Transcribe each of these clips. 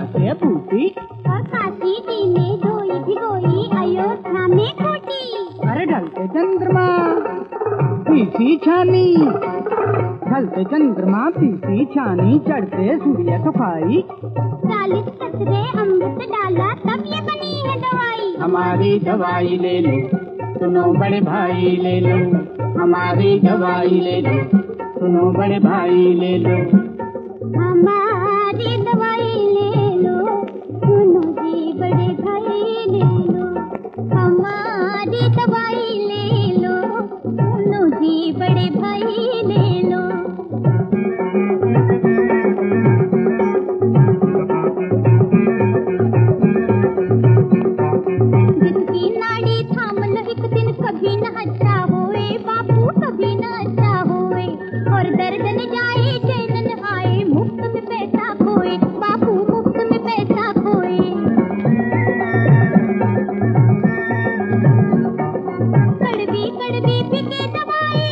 से बूटी और काशी जी ने धोई भिगोई अयोध्या में कूटी। अरे ढलते चंद्रमा पीसी छानी, ढलते चंद्रमा पीसी छानी, चढ़ते सूर्य सुखाई। 40 कतरे अमृत डाला तब ये बनी है दवाई। हमारी दवाई ले लो सुनो बड़े भाई ले लो, हमारी दवाई ले लो सुनो बड़े भाई ले लो। हमारी दवाई ले लो सुनो जी बड़े भाई ले लो, हमारी दवाई ले लो सुनो जी बड़े भाई ले लो। जिसकी नाड़ी थाम लो एक दिन कभी न अच्छा होए बापू, कभी न अच्छा होए, और दर्द न जाए चैन न आए, मुफ्त में पैसा खोए बापू, मुफ्त में पैसा खोए। कड़वी कड़वी बिके दवाई,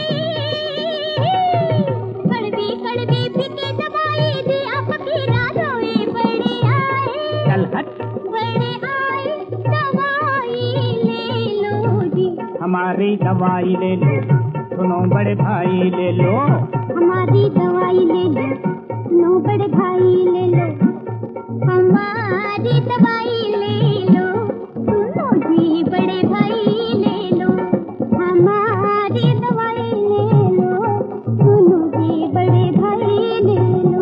कड़वी कड़वी बिके दवाई, दिया फकीरा रोए बड़े आए। चल हट बड़े आए दवाई ले लो जी, हमारी दवाई ले लो सुनो बड़े भाई ले लो। हमारी दवाई ले लो सुनो बड़े भाई ले लो, हमारी दवाई ले लो सुनो जी बड़े भाई ले लो, हमारी दवाई ले लो सुनो जी बड़े भाई ले लो।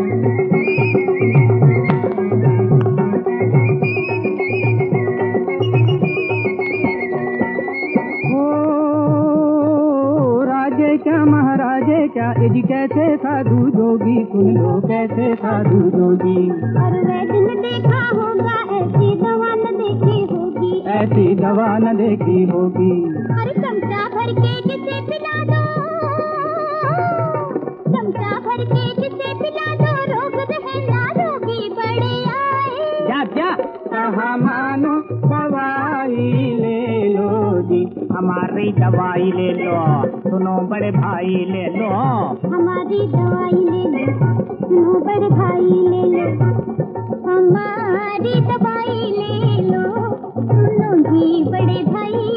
राजे क्या महाराजे क्या, यदि कैसे साधु जोगी सुन लो कैसे साधु जोगी। और वैद्य ने देखा होगा ऐसी दवा न देखी होगी, ऐसी दवा न देखी होगी। अरे चमचा भर के जिसे पिला दो, चमचा भर के जिसे पिला दो, रोग रहे ना रोगी बड़े आए। जा जा कहा मानो दवाई ले लो जी, हमारी दवाई ले लो सुनो बड़े भाई ले लो। हमारी दवाई ले लो सुनो बड़े भाई ले लो, हमारी दवाई ले लो सुनो जी बड़े भाई